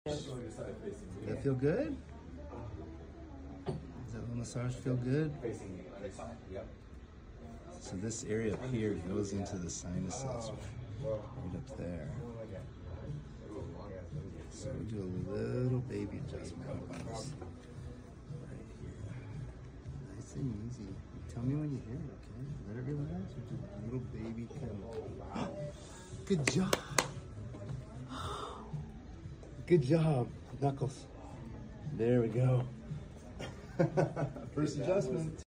Does that feel good? Does that little massage feel good? Facing the other side, yep. So this area up here goes into the sinuses, right up there. So we'll do a little baby adjustment up on this right here. Nice and easy. Tell me when you hear it, okay? Let it relax. We'll do a little baby kind of. Good job. Good job, Knuckles. There we go. First adjustment.